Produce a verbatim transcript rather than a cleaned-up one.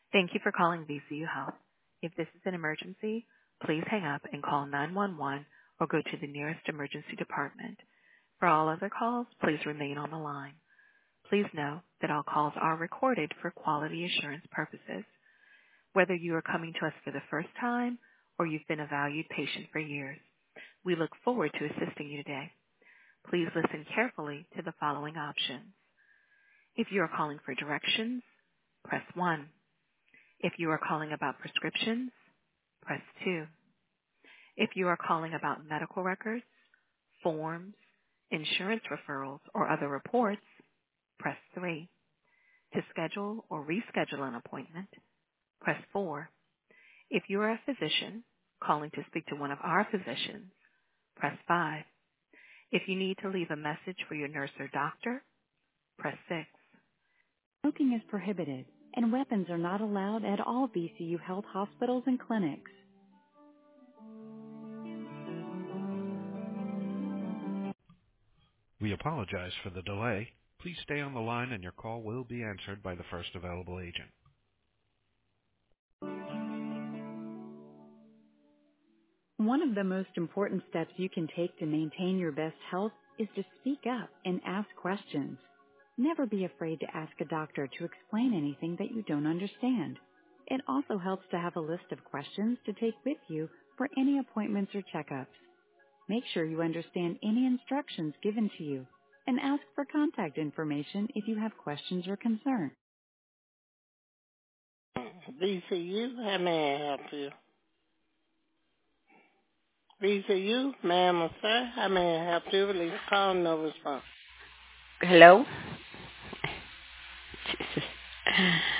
Thank you for calling V C U Health. If this is an emergency, please hang up and call nine one one or go to the nearest emergency department. For all other calls, please remain on the line. Please know that all calls are recorded for quality assurance purposes. Whether you are coming to us for the first time or you've been a valued patient for years, we look forward to assisting you today. Please listen carefully to the following options. If you are calling for directions, press one. If you are calling about prescriptions, press two. If you are calling about medical records, forms, insurance referrals, or other reports, press three. To schedule or reschedule an appointment, press four. If you are a physician calling to speak to one of our physicians, press five. If you need to leave a message for your nurse or doctor, press six. Smoking is prohibited, and weapons are not allowed at all V C U Health hospitals and clinics. We apologize for the delay. Please stay on the line and your call will be answered by the first available agent. One of the most important steps you can take to maintain your best health is to speak up and ask questions. Never be afraid to ask a doctor to explain anything that you don't understand. It also helps to have a list of questions to take with you for any appointments or checkups. Make sure you understand any instructions given to you and ask for contact information if you have questions or concerns. V C U, how may I help you? V C U, ma'am or sir, how may I help you? Release call, no response. Hello? Jesus.